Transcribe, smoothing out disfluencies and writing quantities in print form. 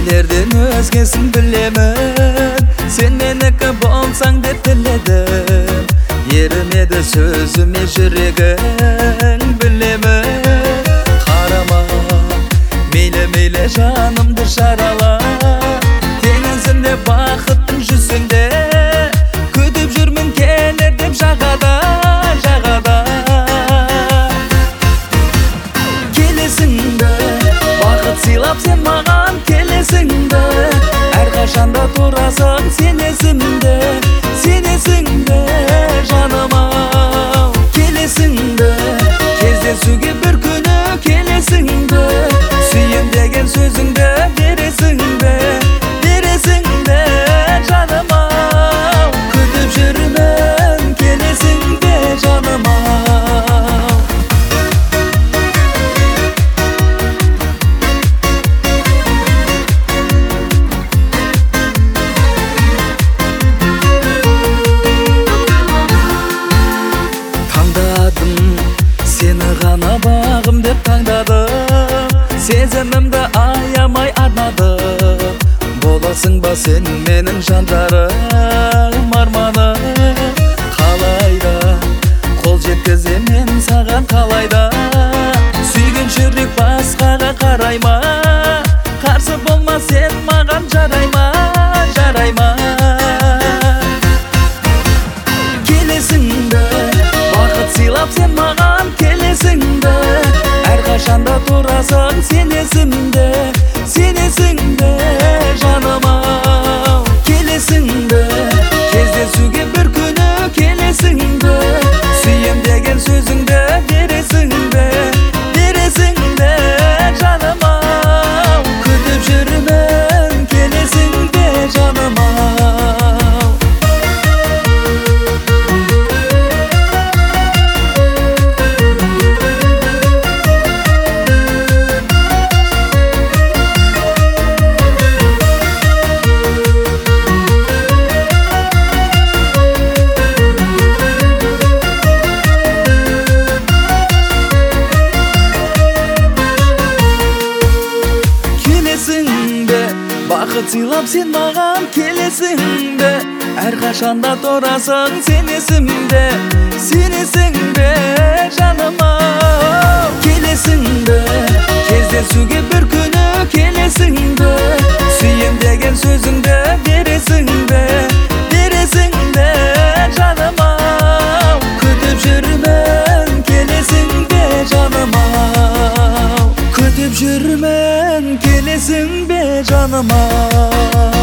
Сендерден өзгесін білемін, сен менікі болсаң деп тіледім. Ерімеді сөзіме жүрегің білемін. Қарама, мейлі жанымды жарала, теңізінде бақыттың жүзінде күтіп жүрмін келер деп жағада. Келесің бе, бақыт сыйлап сен маған келесің бе, әрқашанда тұрасың сенесің бе жаным-ау. Келесің бе, кездесуге бір күні келесің бе, сүйем деген сөзіңді бересің бе жаным-ау. Күтіп жүрмін келесің бе жаным-ау. Сені ғана бағым деп таңдадым, сезімімді аямай арнадым. Боласың ба сен менің жандарым, арманым? Қалайда қол жеткізем мен саған, қалайда сүйген жүрек басқаға қарай ма? Қарсы болма сен маған, жарай ма? Келесің бе, бақыт сыйлап сен маған келесің бе, әрқашанда тұрасың сенесің бе жаным-ау. Келесің бе, кездесуге бір күні келесің бе, сүйем деген сөзіңді бересің бе жаным-ау. Күтіп жүрмін келесің бе жаным-ау. Бақыт сыйлап сен маған келесің бе, әрқашанда тұрасың сенесің бе жаным-ау. Келесің бе, кездесуге бір күні келесің бе, сүйем деген сөзіңді бересің бе жаным-ау. Күтіп жүрмін келесің бе жаным-ау. Күтіп жүрмін келесің бе жаным-ау.